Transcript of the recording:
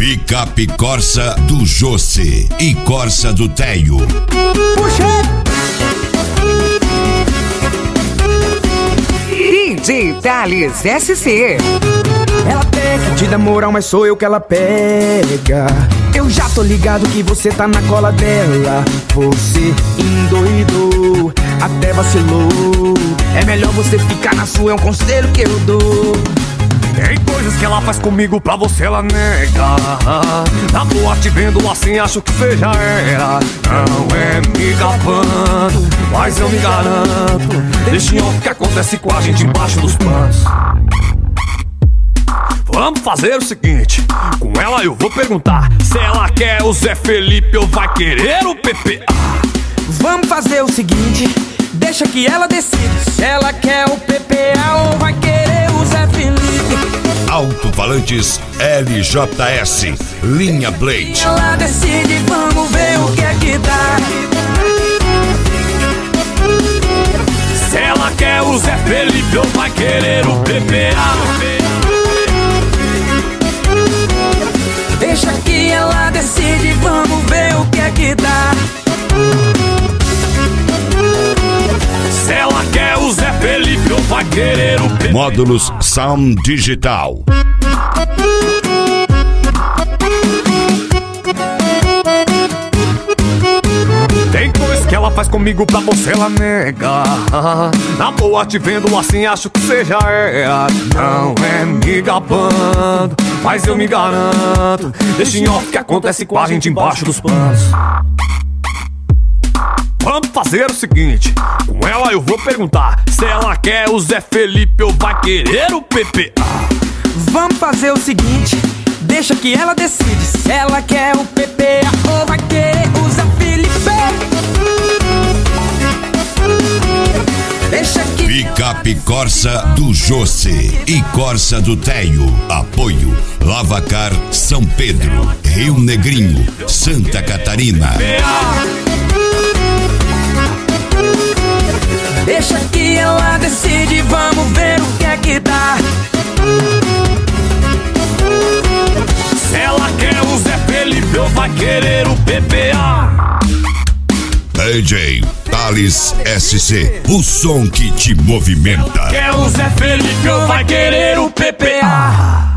Picape Corsa do José e Corsa do Teio. Puxa! DJ Thales SC. Ela pega de dar moral, mas sou eu que ela pega. Eu já tô ligado que você tá na cola dela. Você endoidou, até vacilou. É melhor você ficar na sua, é um conselho que eu dou. Tem coisas que ela faz comigo, pra você ela nega. Na boa te vendo assim, acho que você já era. Não é me gabando, mas eu me garanto. Deixa em off que acontece com a gente embaixo dos panos. Vamos fazer o seguinte, com ela eu vou perguntar se ela quer o Zé Felipe ou vai querer o PPA. Vamos fazer o seguinte, deixa que ela decide se ela quer o PPA ou vai querer o Zé Felipe. Alto-falantes LJS, linha Blade. Ela decide, vamos ver o que é que dá. Se ela quer o Zé Felipe ou vai querer o PPA. Deixa que ela decide, vamos ver o que é que dá. Se ela quer o Zé Felipe ou vai querer o PPA. Módulos Sound Digital. Tem coisa que ela faz comigo, pra você ela nega. Na boa te vendo assim, acho que você já era. Não é me gabando, mas eu me garanto. Deixa em off que acontece com a gente embaixo dos panos. Vamos fazer o seguinte, com ela eu vou perguntar se ela quer o Zé Felipe ou vai querer o PPA. Vamos fazer o seguinte, deixa que ela decide se ela quer o PPA ou vai querer o Zé Felipe. Deixa que Picape Corsa do José e Corsa do Teio. Apoio Lavacar São Pedro, Rio Negrinho, Santa Catarina. Deixa que ela decide, vamos ver o que é que dá. Se ela quer o Zé Felipe ou vai querer o PPA. DJ Thales SC, o som que te movimenta. Quer o Zé Felipe ou vai querer o PPA.